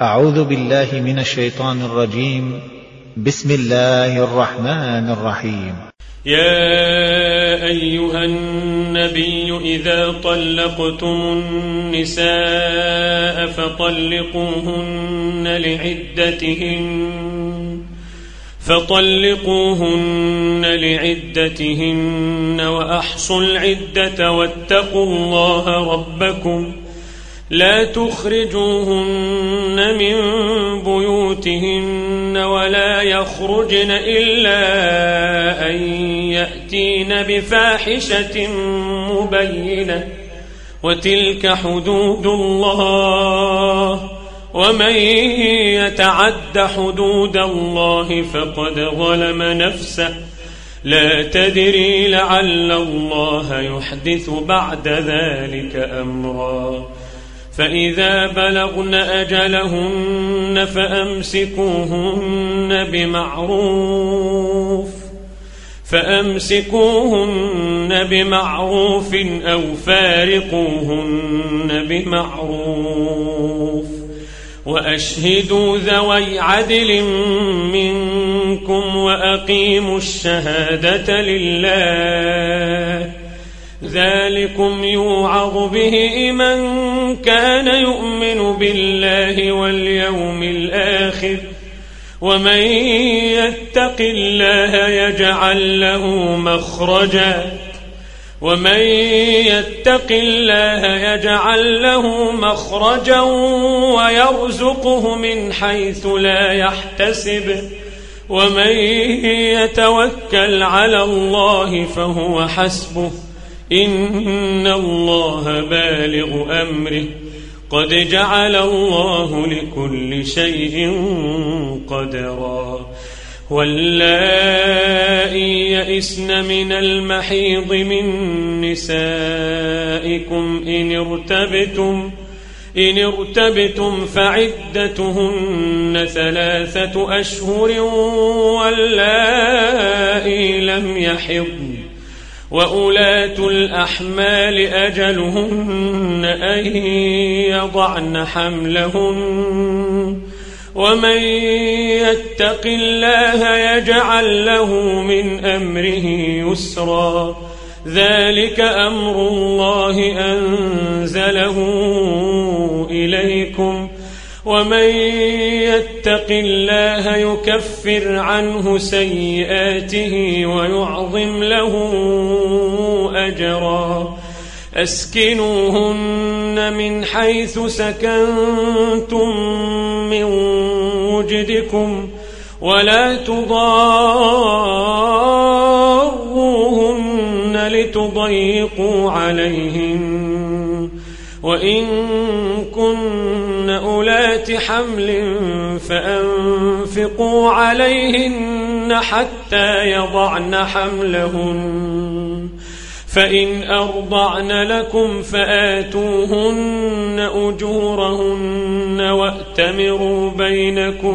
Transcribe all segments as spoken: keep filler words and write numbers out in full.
أعوذ بالله من الشيطان الرجيم. بسم الله الرحمن الرحيم. يا أيها النبي إذا طلقتم النساء فطلقوهن لعدتهن فطلقوهن لعدتهن وأحصوا العدة واتقوا الله ربكم لا تخرجوهن من بيوتهن ولا يخرجن إلا أن يأتين بفاحشة مبينة وتلك حدود الله ومن يتعد حدود الله فقد ظلم نفسه لا تدري لعل الله يحدث بعد ذلك أمرا فإذا بلغن أجلهن فأمسكوهن بمعروف فأمسكوهن بمعروف أو فارقوهن بمعروف وأشهدوا ذوي عدل منكم وأقيموا الشهادة لله ذلكم يوعظ به من كان يؤمن بالله واليوم الآخر ومن يتق الله يجعل له مخرجا ومن يتق الله يجعل له مخرجا ويرزقه من حيث لا يحتسب ومن يتوكل على الله فهو حسبه إن الله بالغ أمره قد جعل الله لكل شيء قدرا واللائي يئسن من المحيض من نسائكم إن ارتبتم إن ارتبتم فعدتهن ثلاثة أشهر واللائي لم يحضن وأولاة الأحمال أجلهن أن يضعن حملهن ومن يتق الله يجعل له من أمره يسرا ذلك أمر الله أنزله إليكم ومن يتق الله يكفر عنه سيئاته ويعظم له أجرا أسكنوهن من حيث سكنتم من وجدكم ولا تضاروهن لتضيقوا عليهن وإن كن أولات حمل فأنفقوا عليهن حتى يضعن حملهن فإن أرضعن لكم فآتوهن أجورهن وأتمروا بينكم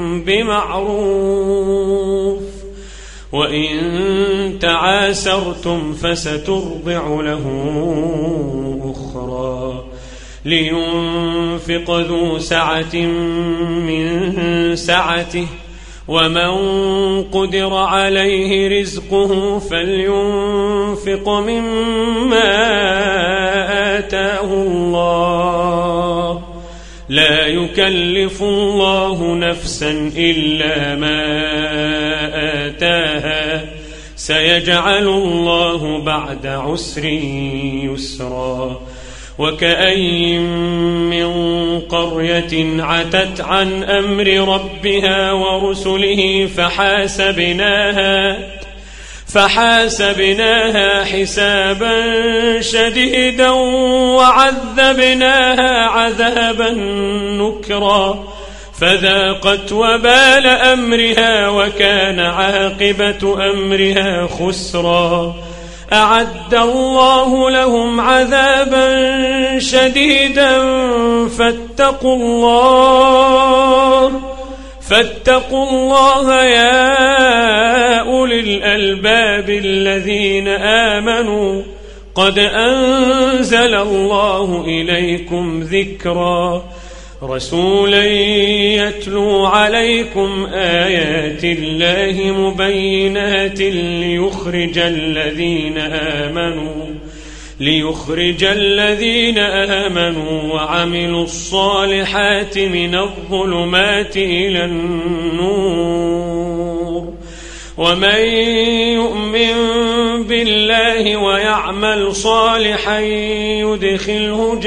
بمعروف وإن تعاسرتم فسترضع له أخرى لينفق ذو سعة من سعته ومن قدر عليه رزقه فلينفق مما آتاه الله لا يكلف الله نفسا إلا ما آتاها سيجعل الله بعد عسر يسرا وكأي من قرية عتت عن أمر ربها ورسله فحاسبناها فحاسبناها حسابا شديدا وعذبناها عذابا نكرا فذاقت وبال أمرها وكان عاقبة أمرها خسرا أعد الله لهم عذابا شديدا فاتقوا الله فاتقوا الله يا أولي الألباب الذين آمنوا قد أنزل الله إليكم ذكرا رسولا يتلو عليكم آيات الله مبينات ليخرج الذين آمنوا ليخرج الذين آمنوا وعملوا الصالحات من الظلمات إلى النور ومن يؤمن بالله ويعمل صالحا يدخله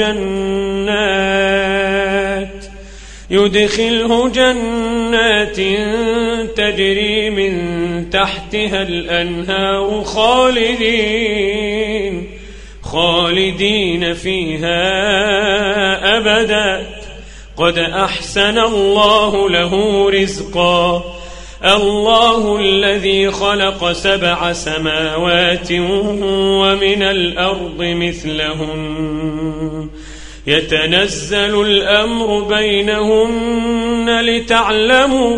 جنات يدخله جنات تجري من تحتها الأنهار خالدين خالدين فيها أبدا قد أحسن الله له رزقا الله الذي خلق سبع سماوات ومن الأرض مثلهن يتنزل الأمر بينهن لتعلموا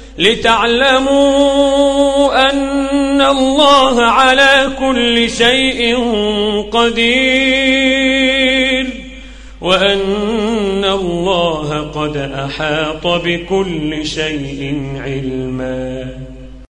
لتعلموا أن الله على كل شيء قدير وأن الله قد أحاط بكل شيء علما.